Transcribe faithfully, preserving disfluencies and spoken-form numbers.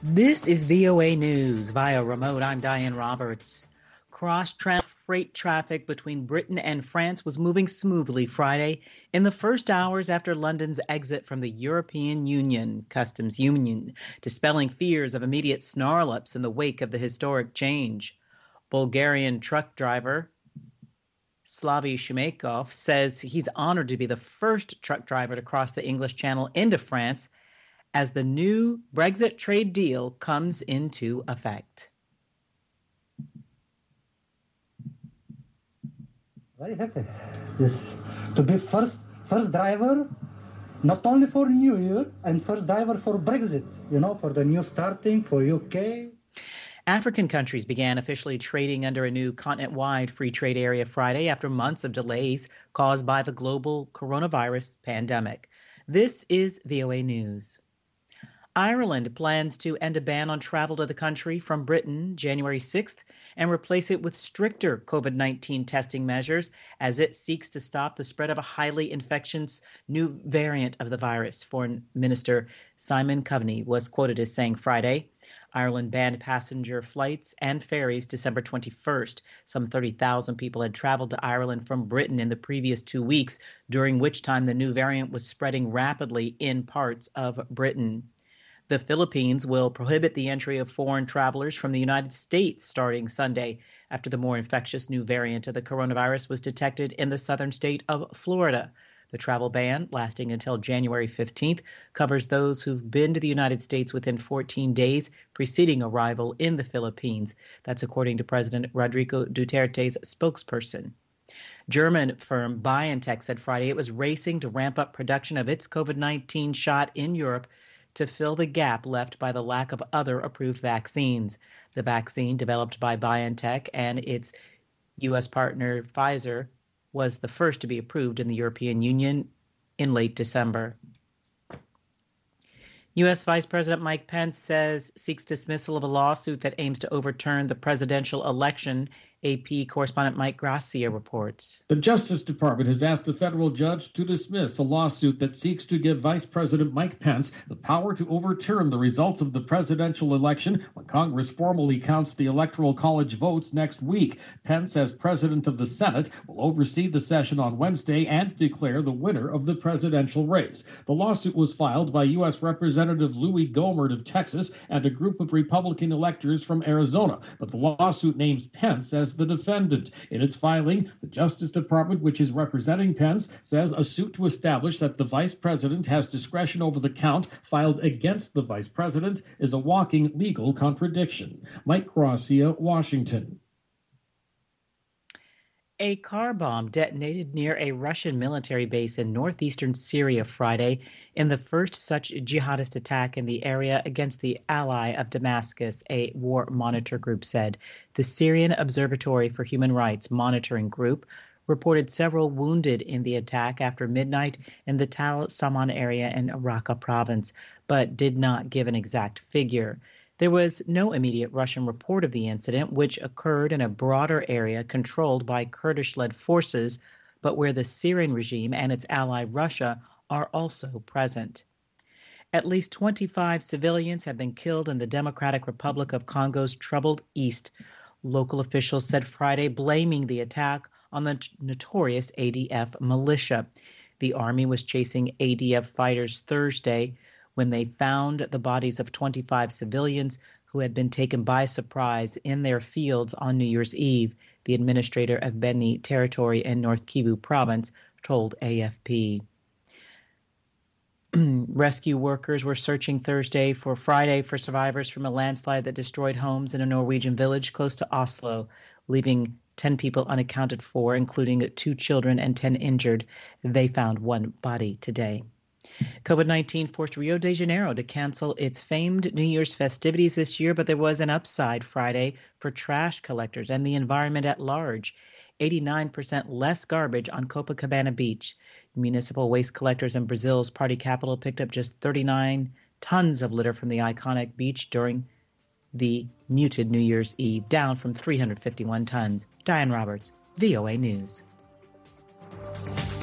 This is V O A News via remote. I'm Diane Roberts. Cross-Channel freight traffic between Britain and France was moving smoothly Friday in the first hours after London's exit from the European Union Customs Union, dispelling fears of immediate snarl-ups in the wake of the historic change. Bulgarian truck driver Slavy Shumakov says he's honored to be the first truck driver to cross the English Channel into France as the new Brexit trade deal comes into effect. Very happy. Yes, to be first first driver, not only for New Year, and first driver for Brexit, you know, for the new starting for U K. African countries began officially trading under a new continent-wide free trade area Friday after months of delays caused by the global coronavirus pandemic. This is V O A News. Ireland plans to end a ban on travel to the country from Britain January sixth and replace it with stricter COVID nineteen testing measures as it seeks to stop the spread of a highly infectious new variant of the virus. Foreign Minister Simon Coveney was quoted as saying Friday, Ireland banned passenger flights and ferries December twenty-first. Some thirty thousand people had traveled to Ireland from Britain in the previous two weeks, during which time the new variant was spreading rapidly in parts of Britain. The Philippines will prohibit the entry of foreign travelers from the United States starting Sunday after the more infectious new variant of the coronavirus was detected in the southern state of Florida. The travel ban, lasting until January fifteenth, covers those who've been to the United States within fourteen days preceding arrival in the Philippines. That's according to President Rodrigo Duterte's spokesperson. German firm BioNTech said Friday it was racing to ramp up production of its COVID nineteen shot in Europe to fill the gap left by the lack of other approved vaccines. The vaccine, developed by BioNTech and its U S partner Pfizer, was the first to be approved in the European Union in late December. U S Vice President Mike Pence says seeks dismissal of a lawsuit that aims to overturn the presidential election. A P correspondent Mike Gracia reports. The Justice Department has asked a federal judge to dismiss a lawsuit that seeks to give Vice President Mike Pence the power to overturn the results of the presidential election when Congress formally counts the Electoral College votes next week. Pence, as president of the Senate, will oversee the session on Wednesday and declare the winner of the presidential race. The lawsuit was filed by U S Representative Louis Gohmert of Texas and a group of Republican electors from Arizona, but the lawsuit names Pence as the defendant. In its filing, the Justice Department, which is representing Pence, says a suit to establish that the vice president has discretion over the count filed against the vice president is a walking legal contradiction. Mike Gracia, Washington. A car bomb detonated near a Russian military base in northeastern Syria Friday in the first such jihadist attack in the area against the ally of Damascus, a war monitor group said. The Syrian Observatory for Human Rights monitoring group reported several wounded in the attack after midnight in the Tal Saman area in Raqqa province, but did not give an exact figure. There was no immediate Russian report of the incident, which occurred in a broader area controlled by Kurdish-led forces, but where the Syrian regime and its ally Russia are also present. At least twenty-five civilians have been killed in the Democratic Republic of Congo's troubled east, local officials said Friday, blaming the attack on the notorious A D F militia. The army was chasing A D F fighters Thursday when they found the bodies of twenty-five civilians who had been taken by surprise in their fields on New Year's Eve, the administrator of Beni Territory in North Kivu province told A F P. Rescue workers were searching Thursday for Friday for survivors from a landslide that destroyed homes in a Norwegian village close to Oslo, leaving ten people unaccounted for, including two children and ten injured. They found one body today. COVID nineteen forced Rio de Janeiro to cancel its famed New Year's festivities this year, but there was an upside Friday for trash collectors and the environment at large. eighty-nine percent less garbage on Copacabana Beach. Municipal waste collectors in Brazil's party capital picked up just thirty-nine tons of litter from the iconic beach during the muted New Year's Eve, down from three hundred fifty-one tons. Diane Roberts, V O A News.